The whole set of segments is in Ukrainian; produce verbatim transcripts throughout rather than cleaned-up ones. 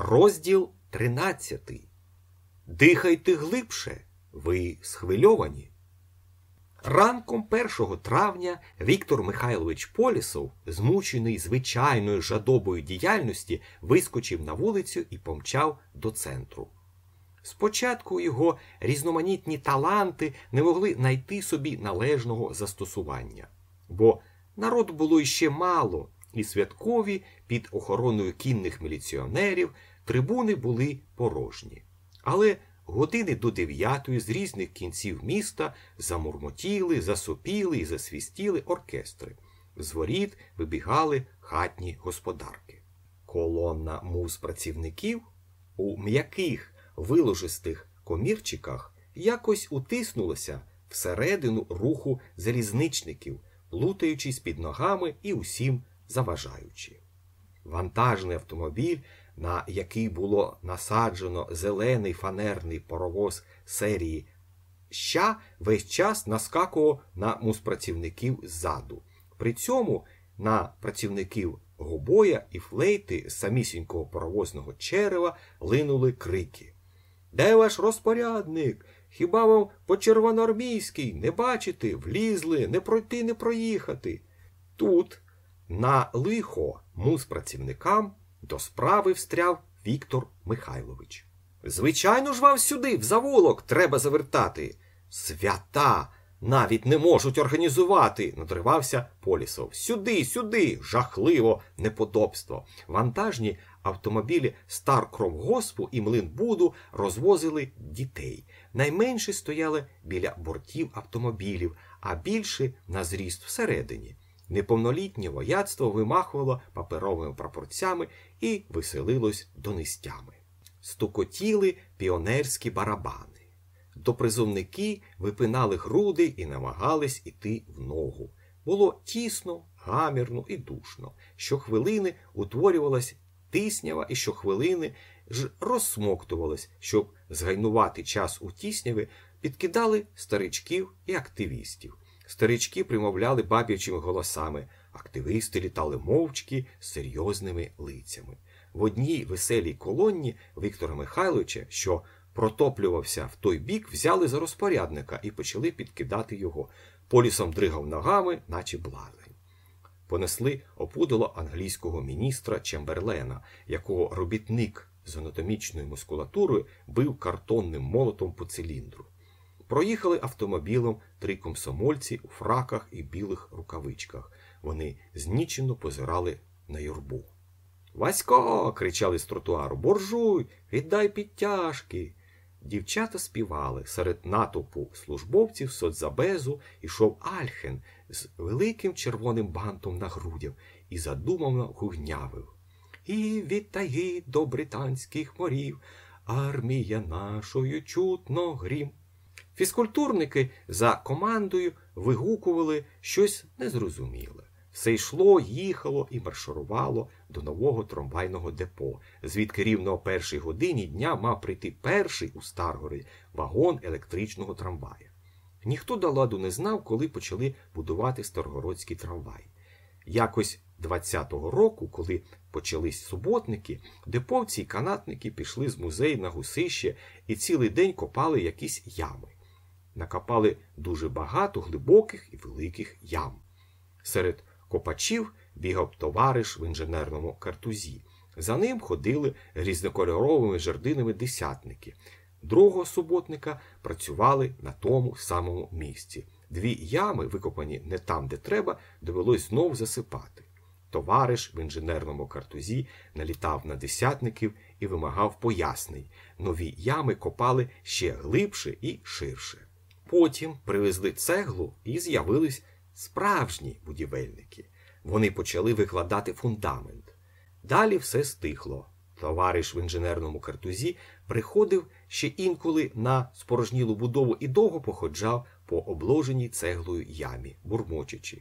Розділ тринадцятий. Дихайте глибше, ви схвильовані. Ранком першого травня Віктор Михайлович Полісов, змучений звичайною жадобою діяльності, вискочив на вулицю і помчав до центру. Спочатку його різноманітні таланти не могли знайти собі належного застосування, бо народу було іще мало, і святкові під охороною кінних міліціонерів трибуни були порожні. Але години до дев'ятої з різних кінців міста замурмотіли, засопіли і засвістіли оркестри. З воріт вибігали хатні господарки. Колона муз-працівників у м'яких виложистих комірчиках якось утиснулася всередину руху залізничників, плутаючись під ногами і усім заважаючи. Вантажний автомобіль, на який було насаджено зелений фанерний паровоз серії «Ща», весь час наскакував на муз-працівників ззаду. При цьому на працівників гобоя і флейти з самісінького паровозного черева линули крики. «Де ваш розпорядник? Хіба вам по червоноармійській не бачите? Влізли, не пройти, не проїхати». Тут на лихо муз-працівникам до справи встряв Віктор Михайлович. «Звичайно ж вам сюди, в завулок, треба завертати». «Свята! Навіть не можуть організувати!» – надривався Полісов. «Сюди, сюди! Жахливо неподобство!» Вантажні автомобілі Старкромгоспу і Млинбуду розвозили дітей. Найменші стояли біля бортів автомобілів, а більші на зріст всередині. Неповнолітнє вояцтво вимахувало паперовими прапорцями і веселилось донестями. Стукотіли піонерські барабани. Допризовники випинали груди і намагались іти в ногу. Було тісно, гамірно і душно. Щохвилини утворювалась тиснява і щохвилини ж розсмоктувалась, щоб згайнувати час у тісняві, підкидали старичків і активістів. Старички примовляли баб'ячими голосами, активісти літали мовчки з серйозними лицями. В одній веселій колонні Віктора Михайловича, що протоплювався в той бік, взяли за розпорядника і почали підкидати його. Полісом дригав ногами, наче блазень. Понесли опудало англійського міністра Чемберлена, якого робітник з анатомічною мускулатурою бив картонним молотом по циліндру. Проїхали автомобілем три комсомольці у фраках і білих рукавичках. Вони знічено позирали на юрбу. «Васько!» – кричали з тротуару. «Буржуй! Віддай підтяжки!» Дівчата співали. Серед натовпу службовців соцзабезу йшов Альхен з великим червоним бантом на грудях і задумано гугнявив. «І від тайги до британських морів армія нашою чутно грім». Фізкультурники за командою вигукували щось незрозуміле. Все йшло, їхало і марширувало до нового трамвайного депо, звідки рівно о першій годині дня мав прийти перший у Старгороді вагон електричного трамвая. Ніхто до ладу не знав, коли почали будувати старгородський трамвай. Якось двадцятого року, коли почались суботники, деповці й канатники пішли з музею на Гусище і цілий день копали якісь ями. Накопали дуже багато глибоких і великих ям. Серед копачів бігав товариш в інженерному картузі. За ним ходили різнокольоровими жердинами десятники. Другого суботника працювали на тому самому місці. Дві ями, викопані не там, де треба, довелось знов засипати. Товариш в інженерному картузі налітав на десятників і вимагав пояснень. Нові ями копали ще глибше і ширше. Потім привезли цеглу і з'явились справжні будівельники. Вони почали викладати фундамент. Далі все стихло. Товариш в інженерному картузі приходив ще інколи на спорожнілу будову і довго походжав по обложеній цеглою ямі, бурмочучи.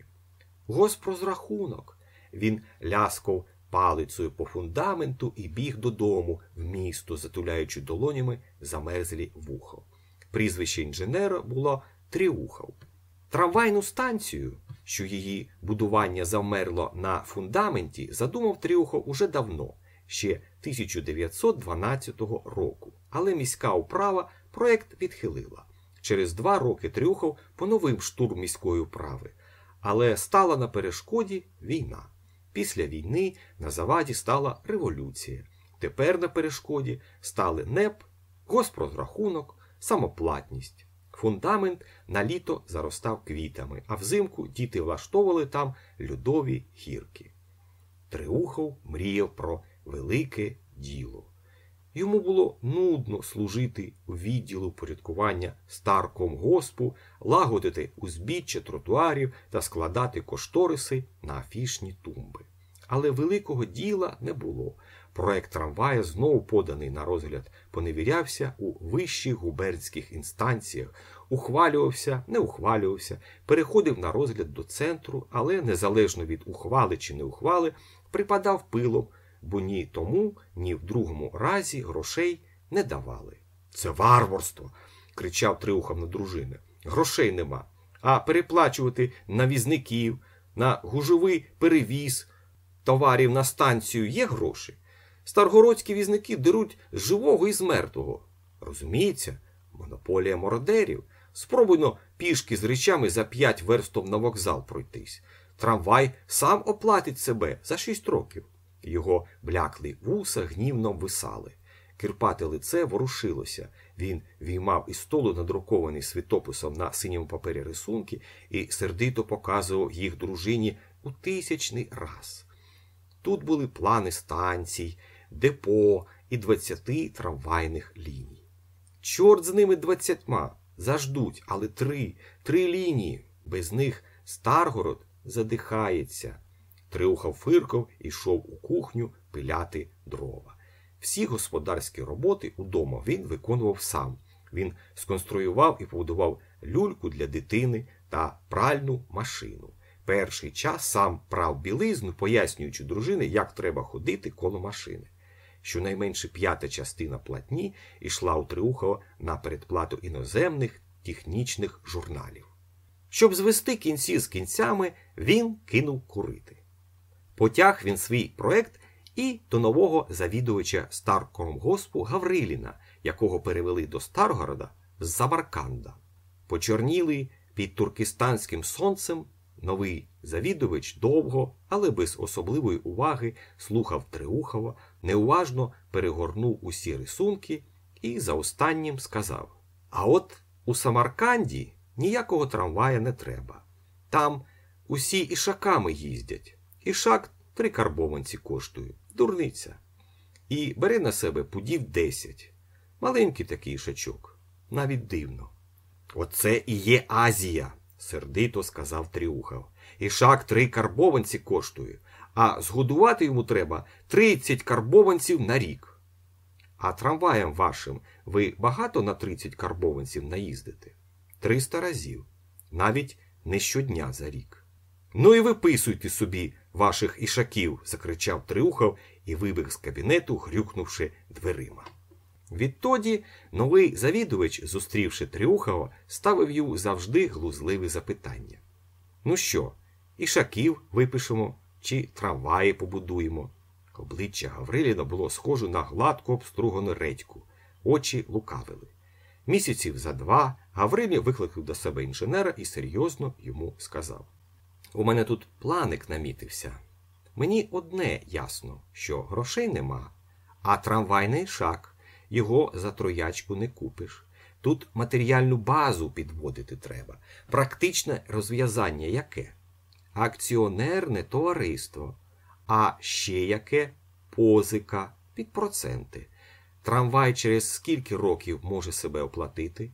«Госпрозрахунок!» Він ляскав палицею по фундаменту і біг додому в місто, затуляючи долонями замерзлі вуха. Прізвище інженера було Тріухов. Трамвайну станцію, що її будування завмерло на фундаменті, задумав Тріухов уже давно, ще тисяча дев'ятсот дванадцятого року, але міська управа проєкт відхилила. Через два роки Трюхов поновив штурм міської управи, але стала на перешкоді війна. Після війни на заваді стала революція. Тепер на перешкоді стали НЕП, госпрозрахунок, самоплатність. Фундамент на літо заростав квітами, а взимку діти влаштовували там льодові гірки. Трюхов мріяв про велике діло. Йому було нудно служити у відділу порядкування старкомгоспу, лагодити узбіччя тротуарів та складати кошториси на афішні тумби. Але великого діла не було. Проект трамвая, знову поданий на розгляд, поневірявся у вищих губернських інстанціях, ухвалювався, не ухвалювався, переходив на розгляд до центру, але незалежно від ухвали чи не ухвали, припадав пилом, бо ні тому, ні в другому разі грошей не давали. «Це варварство!» – кричав Трюхов на дружини. «Грошей нема, а переплачувати на візників, на гужовий перевіз товарів на станцію є гроші? Старгородські візники деруть з живого і з мертвого. Розуміється, монополія мародерів. Спробуйно пішки з речами за п'ять верстов на вокзал пройтись. Трамвай сам оплатить себе за шість років». Його бляклі вуса гнівно висали. Кирпате лице ворушилося. Він віймав із столу надрукований світописом на синьому папері рисунки і сердито показував їх дружині у тисячний раз. Тут були плани станцій, депо і двадцяти трамвайних ліній. Чорт з ними двадцятьма, заждуть, але три, три лінії. Без них Старгород задихається. Трюхов фиркав і йшов у кухню пиляти дрова. Всі господарські роботи удома він виконував сам. Він сконструював і побудував люльку для дитини та пральну машину. Перший час сам прав білизну, пояснюючи дружині, як треба ходити коло машини. Щонайменше п'ята частина платні йшла у Трюхова на передплату іноземних технічних журналів. Щоб звести кінці з кінцями, він кинув курити. Потяг він свій проект і до нового завідувача Старкомгоспу Гавриліна, якого перевели до Старгорода з Самарканда. Почорнілий під туркестанським сонцем, новий завідувач довго, але без особливої уваги слухав Трюхова, неуважно перегорнув усі рисунки і за останнім сказав: «А от у Самарканді ніякого трамвая не треба. Там усі ішаками їздять. Ішак три карбованці коштує. Дурниця. І бери на себе пудів десять. Маленький такий ішачок. Навіть дивно». «Оце і є Азія», – сердито сказав Трюхов. «Ішак три карбованці коштує, а згодувати йому треба тридцять карбованців на рік. А трамваєм вашим ви багато на тридцять карбованців наїздите? Триста разів. Навіть не щодня за рік». «Ну і виписуйте собі ваших ішаків», – закричав Трюхов і вибіг з кабінету, грюкнувши дверима. Відтоді новий завідувач, зустрівши Трюхова, ставив йому завжди глузливі запитання. «Ну що, ішаків випишемо чи трамваї побудуємо?» Обличчя Гавриліна було схоже на гладко обстругану редьку, очі лукавили. Місяців за два Гаврилін викликав до себе інженера і серйозно йому сказав: «У мене тут планик намітився. Мені одне ясно, що грошей нема, а трамвайний ішак, його за троячку не купиш. Тут матеріальну базу підводити треба. Практичне розв'язання яке? Акціонерне товариство. А ще яке? Позика під проценти. Трамвай через скільки років може себе оплатити?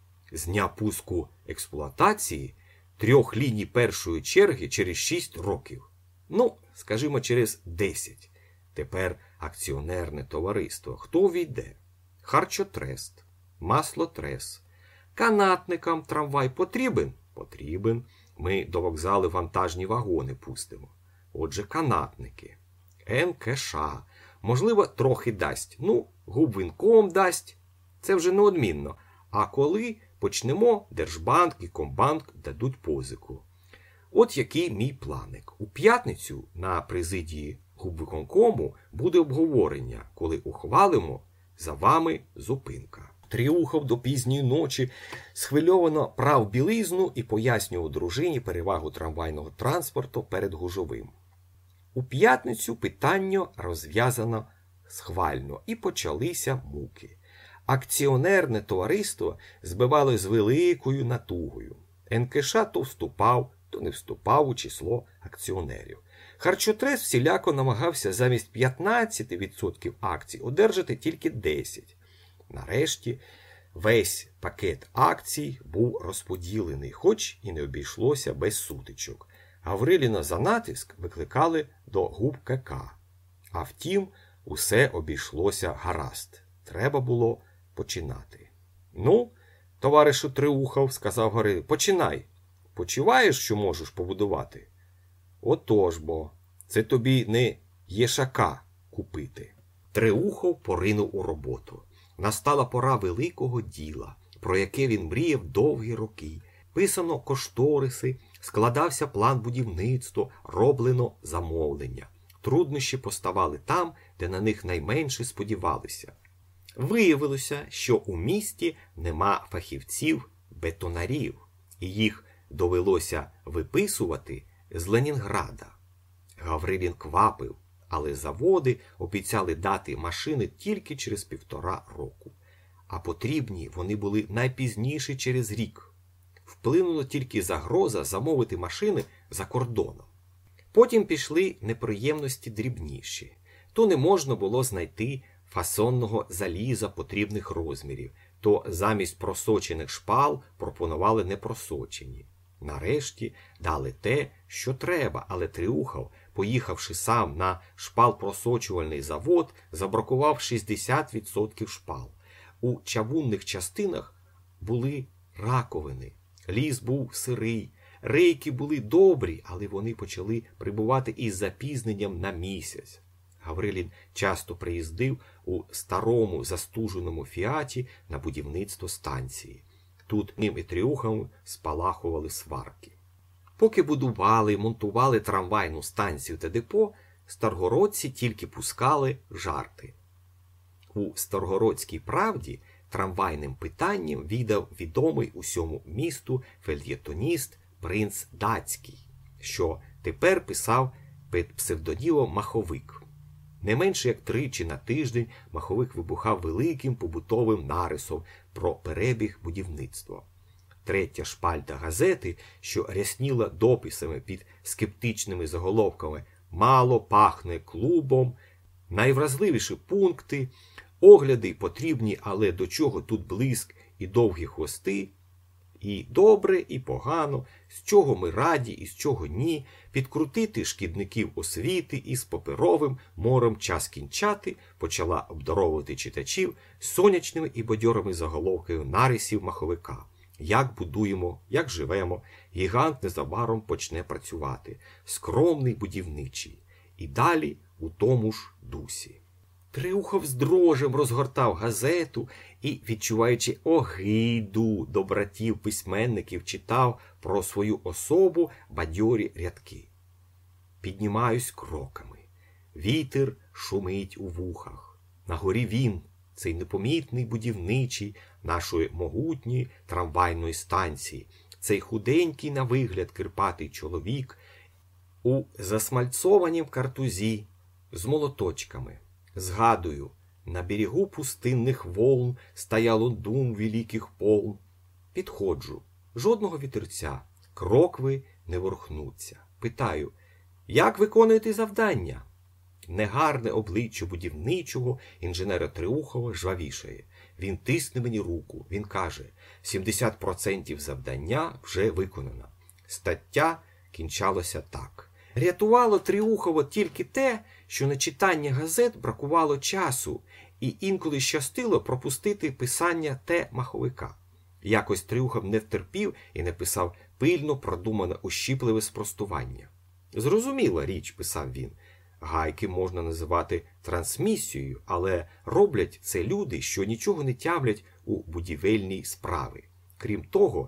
З дня пуску експлуатації трьох ліній першої черги через шість років. Ну, скажімо, через десять. Тепер акціонерне товариство. Хто увійде? Харчотрест, маслотрес. Канатникам трамвай потрібен? Потрібен. Ми до вокзалу вантажні вагони пустимо. Отже, канатники. ен ке ше а. Можливо, трохи дасть. Ну, губвинком дасть. Це вже неодмінно. А коли почнемо, Держбанк і Комбанк дадуть позику. От який мій планик. У п'ятницю на президії губвиконкому буде обговорення. Коли ухвалимо, за вами зупинка. Тріухов до пізньої ночі схвильовано прав білизну і пояснював дружині перевагу трамвайного транспорту перед гужовим. У п'ятницю питання розв'язано схвально і почалися муки. Акціонерне товариство збивало з великою натугою. ен ке ша то вступав, то не вступав у число акціонерів. Харчотрес всіляко намагався замість п'ятнадцяти відсотків акцій одержати тільки десять. Нарешті весь пакет акцій був розподілений, хоч і не обійшлося без сутичок. Гавриліна за натиск викликали до ГУП ка ка. А втім, усе обійшлося гаразд. Треба було починати. «Ну, товаришу Тріухов, – сказав Гаврилін, – починай. Почуваєш, що можеш побудувати?» «Отож бо, це тобі не єшака купити». Тріухов поринув у роботу. Настала пора великого діла, про яке він мріяв довгі роки. Писано кошториси, складався план будівництва, роблено замовлення. Труднощі поставали там, де на них найменше сподівалися. Виявилося, що у місті нема фахівців-бетонарів, і їх довелося виписувати з Ленінграда. Гаврилін квапив, але заводи обіцяли дати машини тільки через півтора року. А потрібні вони були найпізніше через рік. Вплинула тільки загроза замовити машини за кордоном. Потім пішли неприємності дрібніші. То не можна було знайти фасонного заліза потрібних розмірів, то замість просочених шпал пропонували непросочені. Нарешті дали те, що треба, але Тріухов, поїхавши сам на шпал-просочувальний завод, забракував шістдесят відсотків шпал. У чавунних частинах були раковини, ліс був сирий, рейки були добрі, але вони почали прибувати із запізненням на місяць. Гаврилін часто приїздив у старому застуженому фіаті на будівництво станції. Тут ним і Тріуховим спалахували сварки. Поки будували і монтували трамвайну станцію та депо, старгородці тільки пускали жарти. У Старгородській правді трамвайним питанням віддав відомий усьому місту фельєтоніст принц Дацький, що тепер писав під псевдонімом Маховик. Не менше як тричі на тиждень Маховик вибухав великим побутовим нарисом про перебіг будівництва. Третя шпальта газети, що рясніла дописами під скептичними заголовками «Мало пахне клубом», найвразливіші пункти, огляди потрібні, але до чого тут блиск і довгі хвости, і добре, і погано, з чого ми раді і з чого ні, підкрутити шкідників освіти і з паперовим морем час кінчати, почала обдаровувати читачів сонячними і бадьорими заголовками нарисів Маховика. Як будуємо, як живемо, гігант незабаром почне працювати, скромний будівничий. І далі у тому ж дусі. Тріухов з дрожем розгортав газету і, відчуваючи огиду до братів-письменників, читав про свою особу бадьорі рядки. Піднімаюсь кроками. Вітер шумить у вухах. На горі він, цей непомітний будівничий нашої могутньої трамвайної станції, цей худенький на вигляд кирпатий чоловік у засмальцованім картузі з молоточками. Згадую, на берегу пустинних волн стояло дум великих полн. Підходжу, жодного вітерця, крокви не ворухнуться. Питаю, як виконуєте завдання? Негарне обличчя будівничого інженера Тріухова жвавішає. Він тисне мені руку, він каже, сімдесят відсотків завдання вже виконано. Стаття кінчалася так. Рятувало Тріухова тільки те, що на читання газет бракувало часу, і інколи щастило пропустити писання те Маховика. Якось Тріухов не втерпів і написав пильно продумане ущіпливе спростування. Зрозуміла річ, писав він, гайки можна називати трансмісією, але роблять це люди, що нічого не тямлять у будівельній справі. Крім того,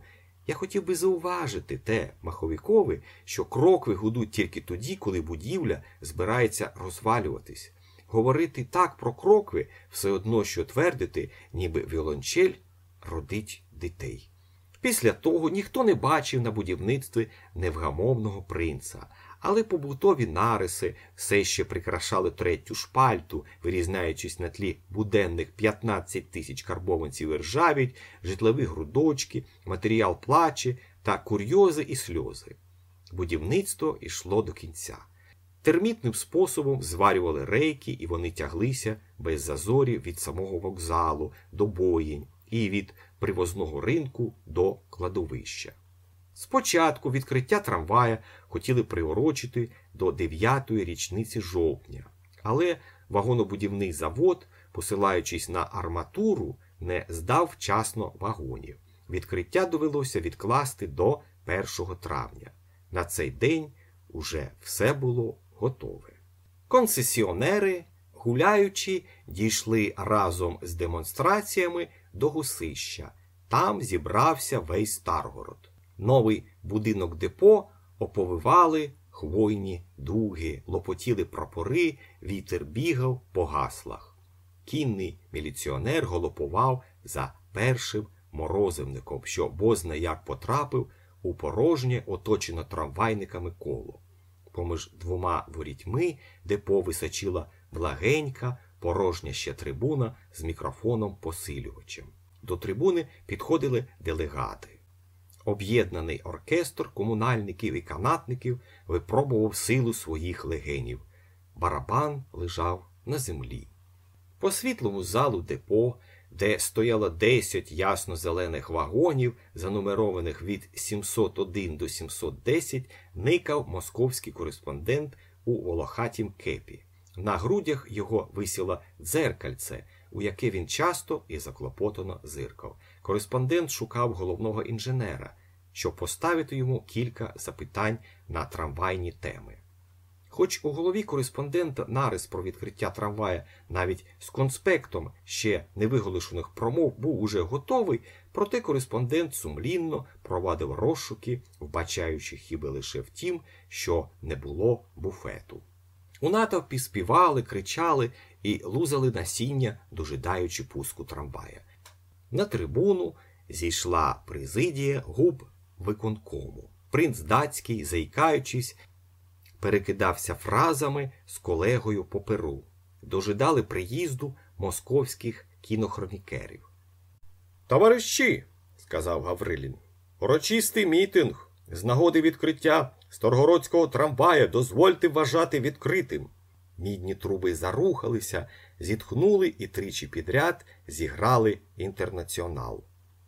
Я хотів би зауважити те маховикові, що крокви гудуть тільки тоді, коли будівля збирається розвалюватись. Говорити так про крокви все одно, що твердити, ніби віолончель родить дітей. Після того ніхто не бачив на будівництві невгамовного принца, але побутові нариси все ще прикрашали третю шпальту, вирізняючись на тлі буденних п'ятнадцять тисяч карбованців і ржавіть, житлові грудочки, матеріал плачі та курйози і сльози. Будівництво йшло до кінця. Термітним способом зварювали рейки, і вони тяглися без зазорів від самого вокзалу до боїнь і від привозного ринку до кладовища. Спочатку відкриття трамвая хотіли приурочити до дев'ятої річниці жовтня, але вагонобудівний завод, посилаючись на арматуру, не здав вчасно вагонів. Відкриття довелося відкласти до першого травня. На цей день уже все було готове. Концесіонери, гуляючи, дійшли разом з демонстраціями до Гусища. Там зібрався весь Старгород. Новий будинок депо оповивали хвойні дуги, лопотіли прапори, вітер бігав по гаслах. Кінний міліціонер галопував за першим морозивником, що бозна як потрапив у порожнє, оточено трамвайниками коло. Поміж двома ворітьми депо височила благенька, порожня ще трибуна з мікрофоном-посилювачем. До трибуни підходили делегати. Об'єднаний оркестр комунальників і канатників випробував силу своїх легенів. Барабан лежав на землі. По світлому залу депо, де стояло десять ясно-зелених вагонів, занумерованих від сімсот один до сімсот десять, никав московський кореспондент у волохатім кепі. На грудях його висіло дзеркальце, у яке він часто і заклопотано зиркав. Кореспондент шукав головного інженера, щоб поставити йому кілька запитань на трамвайні теми. Хоч у голові кореспондента нарис про відкриття трамвая навіть з конспектом ще невиголошених промов був уже готовий, проте кореспондент сумлінно провадив розшуки, вбачаючи хіба лише в тім, що не було буфету. У натовпі співали, кричали і лузали насіння, дожидаючи пуску трамвая. На трибуну зійшла президія губ виконкому. Принц датський, заїкаючись, перекидався фразами з колегою по перу. Дожидали приїзду московських кінохронікерів. «Товариші», – сказав Гаврилін, – «урочистий мітинг з нагоди відкриття Старгородського трамвая дозвольте вважати відкритим». Мідні труби зарухалися, зітхнули і тричі підряд зіграли інтернаціонал.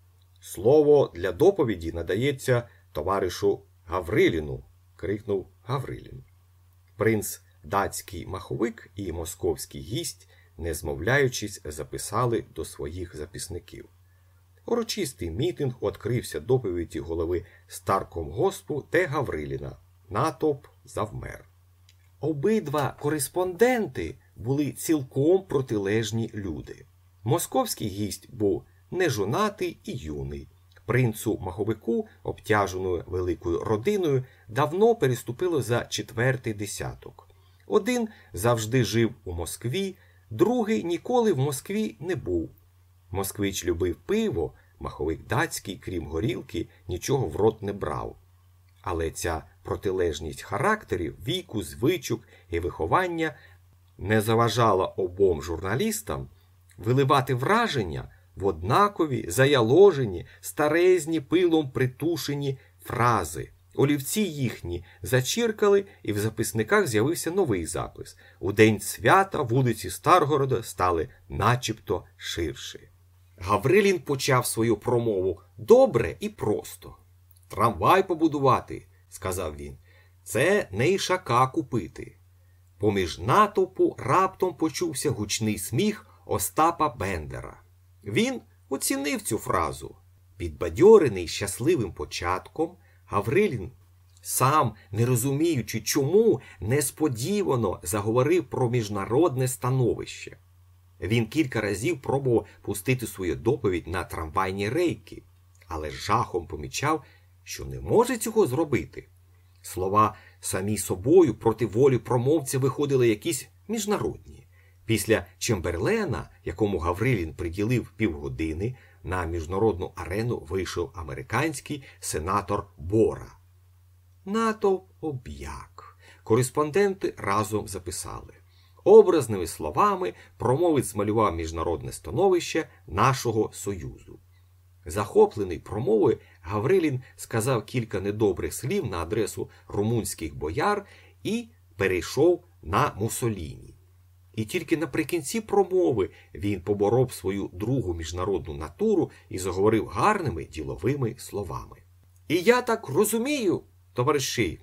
«Слово для доповіді надається товаришу Гавриліну», – крикнув Гаврилін. Принц датський маховик і московський гість, не змовляючись, записали до своїх записників. Урочистий мітинг відкрився доповіді голови Старкомгоспу та Гавриліна. Натовп завмер. Обидва кореспонденти були цілком протилежні люди. Московський гість був нежонатий і юний. Принцу маховику, обтяженою великою родиною, давно переступило за четвертий десяток. Один завжди жив у Москві, другий ніколи в Москві не був. Москвич любив пиво, маховик датський, крім горілки, нічого в рот не брав. Але ця протилежність характерів, віку, звичок і виховання не заважала обом журналістам виливати враження в однакові, заяложені, старезні, пилом притушені фрази. Олівці їхні зачіркали, і в записниках з'явився новий запис. У день свята вулиці Старгорода стали начебто ширші. Гаврилін почав свою промову добре і просто. «Трамвай побудувати», – сказав він, – «це не ішака купити». Поміж натовпу раптом почувся гучний сміх Остапа Бендера. Він оцінив цю фразу. Підбадьорений щасливим початком, Гаврилін, сам не розуміючи чому, несподівано заговорив про міжнародне становище. Він кілька разів пробував пустити свою доповідь на трамвайні рейки, але з жахом помічав, що не може цього зробити. Слова самі собою проти волі промовця виходили якісь міжнародні. Після Чемберлена, якому Гаврилін приділив півгодини, на міжнародну арену вийшов американський сенатор Бора. Натовп об'як. Кореспонденти разом записали. Образними словами промовець змалював міжнародне становище нашого Союзу. Захоплений промовою, Гаврилін сказав кілька недобрих слів на адресу румунських бояр і перейшов на Муссоліні. І тільки наприкінці промови він поборов свою другу міжнародну натуру і заговорив гарними діловими словами. І я так розумію, товариші,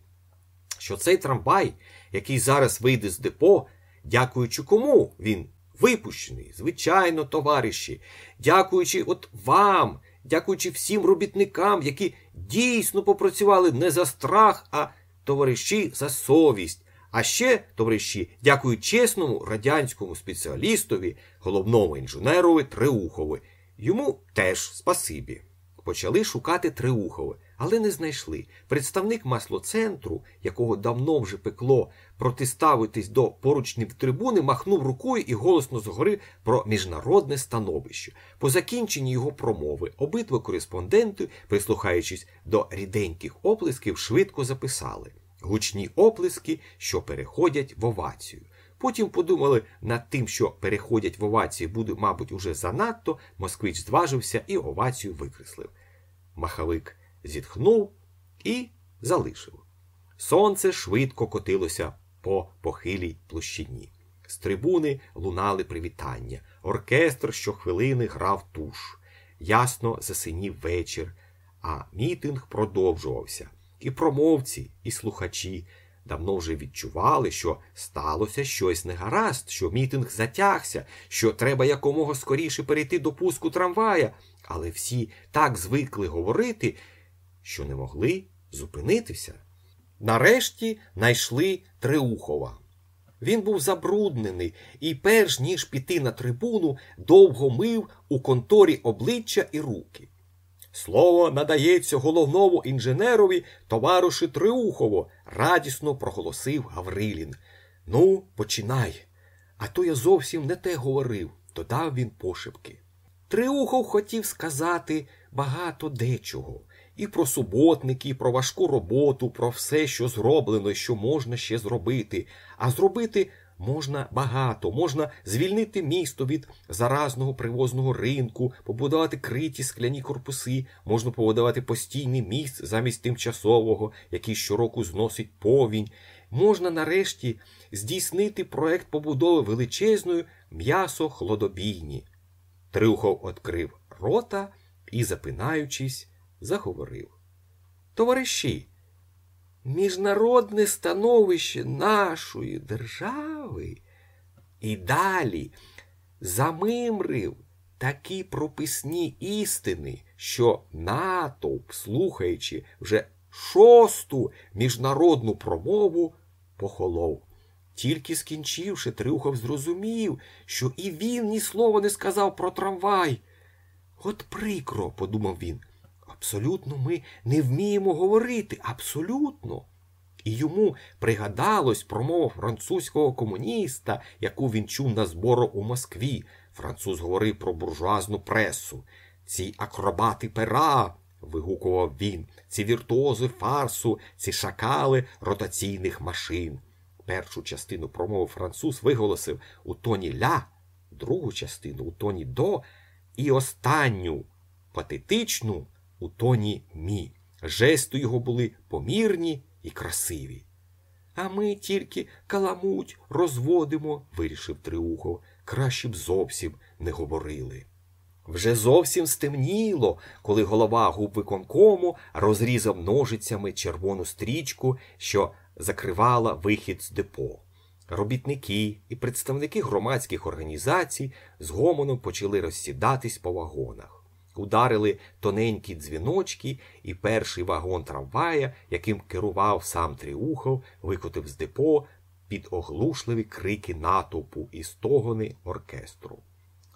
що цей трамвай, який зараз вийде з депо, дякуючи кому він випущений, звичайно, товариші, дякуючи от вам, дякуючи всім робітникам, які дійсно попрацювали не за страх, а, товариші, за совість. А ще, товариші, дякую чесному радянському спеціалістові, головному інженерові Триухові. Йому теж спасибі. Почали шукати Триухова, але не знайшли. Представник маслоцентру, якого давно вже пекло протиставитись до поручнів трибуни, махнув рукою і голосно заговорив про міжнародне становище. По закінченні його промови обидва кореспонденти, прислухаючись до ріденьких оплесків, швидко записали. Гучні оплески, що переходять в овацію. Потім подумали над тим, що переходять в овацію буде, мабуть, уже занадто, москвич зважився і овацію викреслив. Маховик зітхнув і залишив. Сонце швидко котилося по похилій площині. З трибуни лунали привітання. Оркестр щохвилини грав туш. Ясно засинів вечір, а мітинг продовжувався. І промовці, і слухачі давно вже відчували, що сталося щось негаразд, що мітинг затягся, що треба якомога скоріше перейти до пуску трамвая, але всі так звикли говорити, що не могли зупинитися. Нарешті знайшли Триухова. Він був забруднений і перш ніж піти на трибуну, довго мив у конторі обличчя і руки. Слово надається головному інженерові товаришу Триухову, радісно проголосив Гаврилін. Ну, починай. А то я зовсім не те говорив, додав він пошепки. Триухов хотів сказати багато дечого. І про суботники, і про важку роботу, про все, що зроблено, що можна ще зробити. А зробити можна багато. Можна звільнити місто від заразного привозного ринку, побудувати криті скляні корпуси, можна побудувати постійний міст замість тимчасового, який щороку зносить повінь. Можна нарешті здійснити проект побудови величезної м'ясо-хлодобійні. Триухов відкрив рота і, запинаючись, заговорив. Товариші, міжнародне становище нашої держави і далі замимрив такі прописні істини, що натовп, слухаючи вже шосту міжнародну промову, похолов. Тільки скінчивши, Триухов зрозумів, що і він ні слова не сказав про трамвай. От прикро, подумав він, абсолютно ми не вміємо говорити, абсолютно. І йому пригадалось промова французького комуніста, яку він чув на збору у Москві. Француз говорив про буржуазну пресу. Ці акробати пера, вигукував він, ці віртуози фарсу, ці шакали ротаційних машин. Першу частину промови француз виголосив у тоні ля, другу частину у тоні до і останню, патетичну, у тоні мі. Жести його були помірні і красиві. А ми тільки каламуть розводимо, вирішив Триухов. Краще б зовсім не говорили. Вже зовсім стемніло, коли голова губвиконкому розрізав ножицями червону стрічку, що закривала вихід з депо. Робітники і представники громадських організацій з гомоном почали розсідатись по вагонах. Ударили тоненькі дзвіночки, і перший вагон трамвая, яким керував сам Триухов, викотив з депо під оглушливі крики натовпу і стогони оркестру.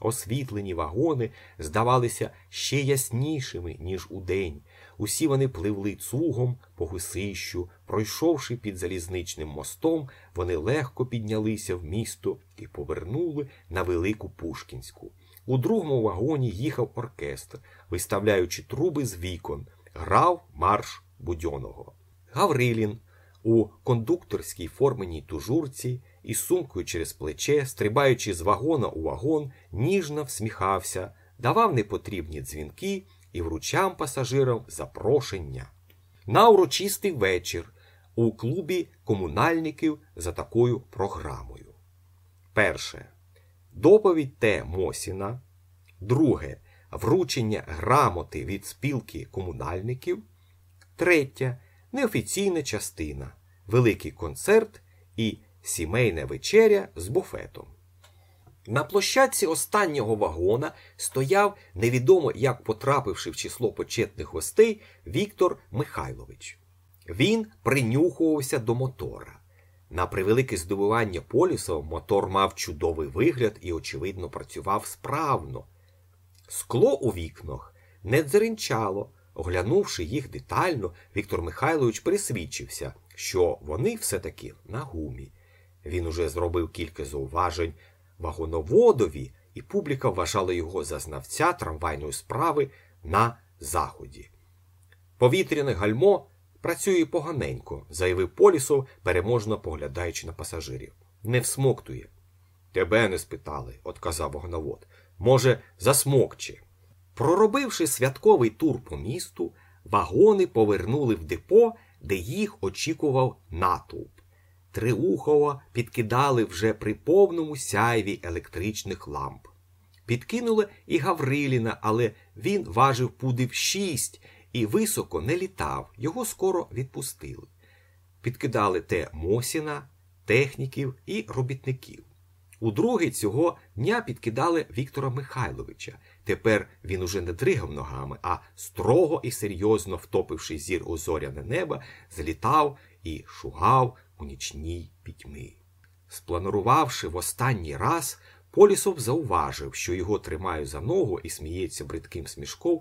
Освітлені вагони здавалися ще яснішими, ніж удень. Усі вони пливли цугом по Гусищу. Пройшовши під залізничним мостом, вони легко піднялися в місто і повернули на Велику Пушкінську. У другому вагоні їхав оркестр, виставляючи труби з вікон. Грав марш Будьонного. Гаврилін у кондукторській форменій тужурці із сумкою через плече, стрибаючи з вагона у вагон, ніжно всміхався, давав непотрібні дзвінки і вручав пасажирам запрошення на урочистий вечір у клубі комунальників за такою програмою. Перше. Доповідь Т. Мосіна. Друге. Вручення грамоти від спілки комунальників. Третє. Неофіційна частина. Великий концерт і сімейна вечеря з буфетом. На площадці останнього вагона стояв, невідомо як потрапивши в число почетних гостей, Віктор Михайлович. Він принюхувався до мотора. На превелике здивування Полісова мотор мав чудовий вигляд і, очевидно, працював справно. Скло у вікнах не дзеренчало. Оглянувши їх детально, Віктор Михайлович пересвідчився, що вони все-таки на гумі. Він уже зробив кілька зауважень вагоноводові, і публіка вважала його за знавця трамвайної справи на Заході. Повітряне гальмо працює поганенько, заявив Полісов, переможно поглядаючи на пасажирів. Не всмоктує. Тебе не спитали, отказав вагоновод. Може, засмокче. Проробивши святковий тур по місту, вагони повернули в депо, де їх очікував натовп. Триухова підкидали вже при повному сяйві електричних ламп. Підкинули і Гавриліна, але він важив пудів шість і високо не літав, його скоро відпустили. Підкидали Т. Мосіна, техніків і робітників. Удруге цього дня підкидали Віктора Михайловича. Тепер він уже не дригав ногами, а строго і серйозно, втопивши зір у зоряне небо, злітав і шугав у нічній пітьмі. Спланувавши в останній раз, Полісов зауважив, що його тримає за ногу і сміється бридким смішком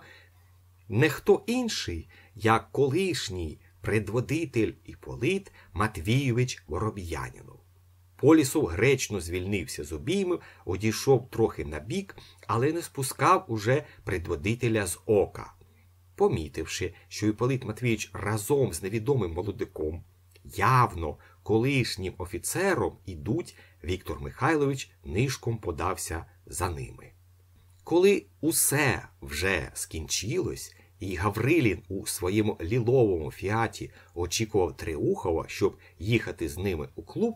не хто інший, як колишній предводитель Іполит Матвійович Вороб'янінов. Полісов гречно звільнився з обіймів, одійшов трохи набік, але не спускав уже предводителя з ока. Помітивши, що Іполит Матвійович разом з невідомим молодиком, явно колишнім офіцером, ідуть, Віктор Михайлович нишком подався за ними. Коли усе вже скінчилось, і Гаврилін у своєму ліловому фіаті очікував Триухова, щоб їхати з ними у клуб,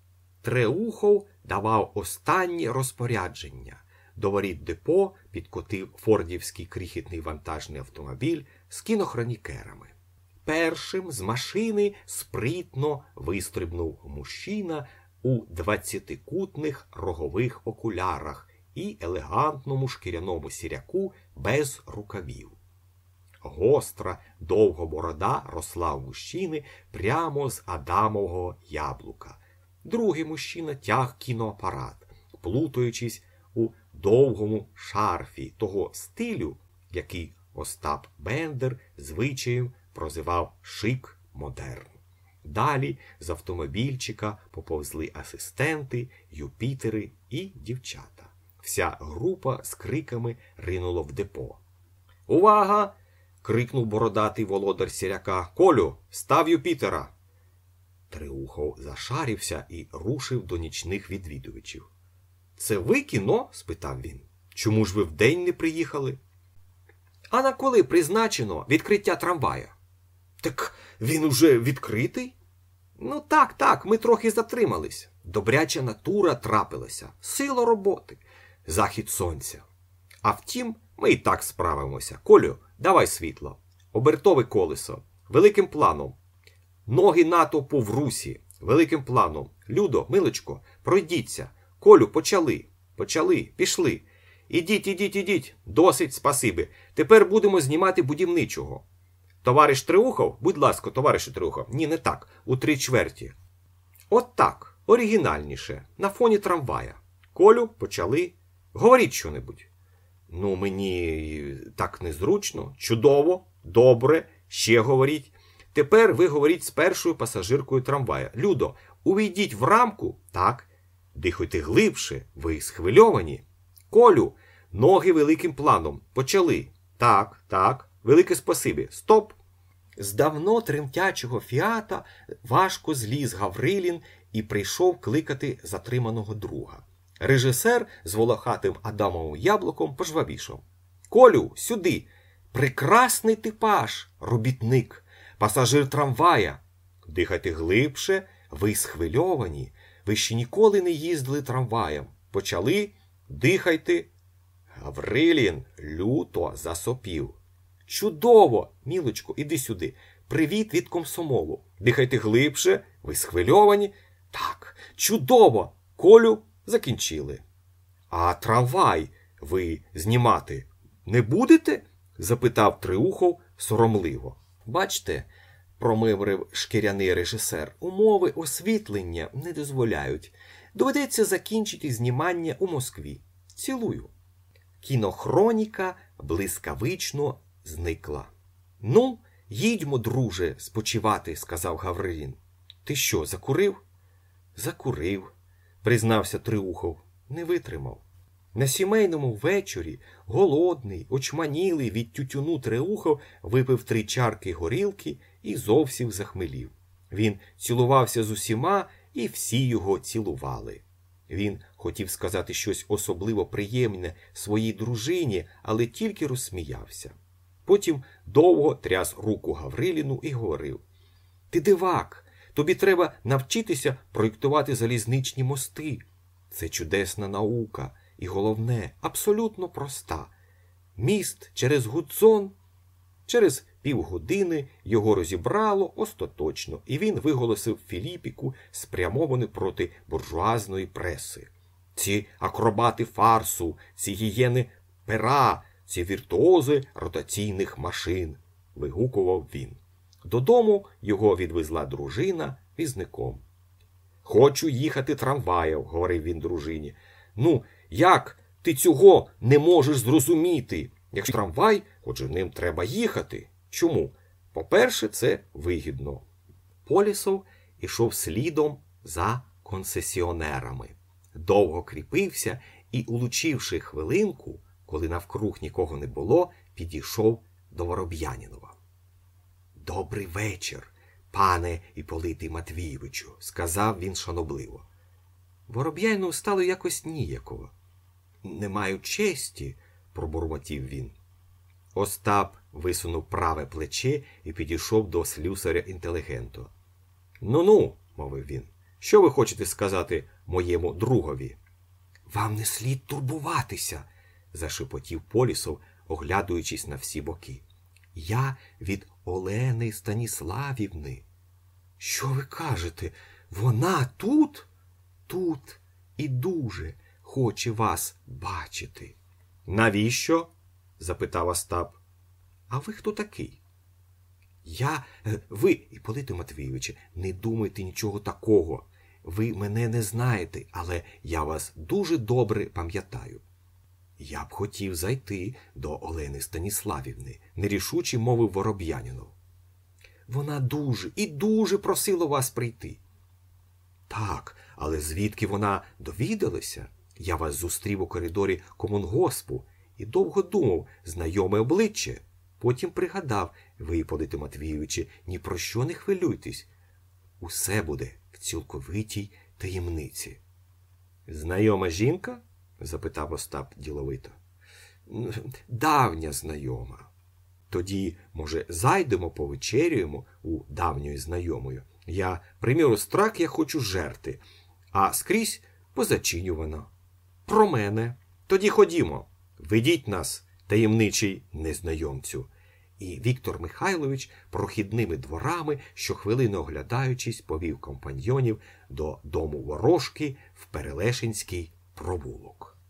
Триухов давав останні розпорядження. До воріт депо підкотив фордівський крихітний вантажний автомобіль з кінохронікерами. Першим з машини спритно вистрибнув мужчина у двадцятикутних рогових окулярах і елегантному шкіряному сіряку без рукавів. Гостра, довга борода росла в мужчини прямо з Адамового яблука. Другий мужчина тяг кіноапарат, плутаючись у довгому шарфі того стилю, який Остап Бендер звичаєм прозивав шик-модерн. Далі з автомобільчика поповзли асистенти, юпітери і дівчата. Вся група з криками ринула в депо. «Увага!» – крикнув бородатий володар сіряка. «Колю, став Юпітера!» Триухов зашарився і рушив до нічних відвідувачів. «Це ви кіно?» – спитав він. «Чому ж ви вдень не приїхали?» «А на коли призначено відкриття трамвая?» «Так він уже відкритий?» «Ну так, так, ми трохи затримались. Добряча натура трапилася, сила роботи, захід сонця. А втім, ми і так справимося. Колю, давай світло. Обертове колесо. Великим планом. Ноги натовпу в русі. Великим планом. Людо, милочко, пройдіться. Колю, почали. Почали. Пішли. Ідіть, ідіть, ідіть. Досить, спасибі. Тепер будемо знімати будівничого. Товариш Триухов? Будь ласка, товаришу Триухов. Ні, не так. У три чверті. От так. Оригінальніше. На фоні трамвая. Колю, почали. Говоріть що-небудь. Ну, мені так незручно. Чудово, добре, ще говоріть. Тепер ви говоріть з першою пасажиркою трамвая. Людо, увійдіть в рамку. Так. Дихайте глибше, ви схвильовані. Колю, ноги великим планом. Почали. Так, так, велике спасибі. Стоп. З давно тремтячого фіата важко зліз Гаврилін і прийшов кликати затриманого друга. Режисер з волохатим Адамовим яблуком пожвавішав. Колю, сюди! Прекрасний типаж, робітник, пасажир трамвая. Дихайте глибше, ви схвильовані, ви ще ніколи не їздили трамваєм. Почали, дихайте. Гаврилін люто засопів. Чудово! Мілочко, іди сюди. Привіт від комсомолу. Дихайте глибше, ви схвильовані. Так, чудово! Колю закінчили. А трамвай ви знімати не будете? Запитав Триухов соромливо. Бачте, промимрив шкіряний режисер, умови освітлення не дозволяють. Доведеться закінчити знімання у Москві. Цілую. Кінохроніка блискавично зникла. Ну, їдьмо, друже, спочивати, сказав Гаврилін. Ти що, закурив? Закурив, признався Триухов. Не витримав. На сімейному вечорі, голодний, очманілий від тютюну Триухов випив три чарки горілки і зовсім захмелів. Він цілувався з усіма, і всі його цілували. Він хотів сказати щось особливо приємне своїй дружині, але тільки розсміявся. Потім довго тряс руку Гавриліну і говорив: «Ти дивак, тобі треба навчитися проєктувати залізничні мости. Це чудесна наука і, головне, абсолютно проста. Міст через Гудзон». Через півгодини його розібрало остаточно, і він виголосив філіпіку, спрямовану проти буржуазної преси. Ці акробати фарсу, ці гієни пера, ці віртуози ротаційних машин, вигукував він. Додому його відвезла дружина візником. «Хочу їхати трамваєм», – говорив він дружині. «Ну, як ти цього не можеш зрозуміти? Якщо трамвай, отже, ним треба їхати. Чому? По-перше, це вигідно». Полісов ішов слідом за концесіонерами. Довго кріпився і, улучивши хвилинку, коли навкруг нікого не було, підійшов до Вороб'янінова. «Добрий вечір, пане Іполитий Матвійовичу», – сказав він шанобливо. Вороб'янінов стало якось ніяково. «Не маю честі», – пробурмотів він. Остап висунув праве плече і підійшов до слюсаря-інтелігента. «Ну-ну», – мовив він, – «що ви хочете сказати моєму другові?» «Вам не слід турбуватися», – зашепотів Полісов, оглядуючись на всі боки. «Я від Олени Станіславівни». «Що ви кажете? Вона тут?» «Тут і дуже хоче вас бачити». «Навіщо?» – запитав Остап. «А ви хто такий?» «Я... Ви, Іполите Матвійовичу, не думайте нічого такого. Ви мене не знаєте, але я вас дуже добре пам'ятаю». «Я б хотів зайти до Олени Станіславівни», – нерішуче мовив Вороб'янінов. «Вона дуже і дуже просила вас прийти». «Так, але звідки вона довідалася? Я вас зустрів у коридорі комунгоспу і довго думав, знайоме обличчя. Потім пригадав: ви, Іполите Матвійовичу, ні про що не хвилюйтесь. Усе буде в цілковитій таємниці». «Знайома жінка?» – запитав Остап діловито. «Давня знайома». «Тоді, може, зайдемо, повечерюємо у давньої знайомої. Я, приміру, страк я хочу жерти, а скрізь позачинювано. Про мене. Тоді ходімо. Ведіть нас, таємничий незнайомцю». І Віктор Михайлович прохідними дворами, щохвилини оглядаючись, повів компаньйонів до дому ворожки в Перелешинський провулок.